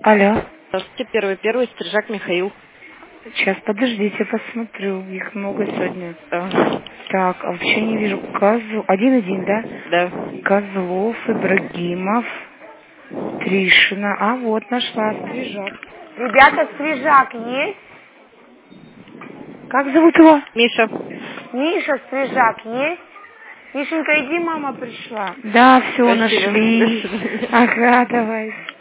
Алло. Здравствуйте, первый, Стрижак Михаил. Сейчас, подождите, посмотрю. Их много сегодня. Да. Так, а вообще не вижу. Один, да? Да. Козлов, Ибрагимов, Тришина. А вот, нашла Стрижак. Ребята, Стрижак есть? Как зовут его? Миша. Миша, Стрижак есть? Мишенька, иди, мама пришла. Да, все, Спасибо. До нашли. свидания. Ага, давай.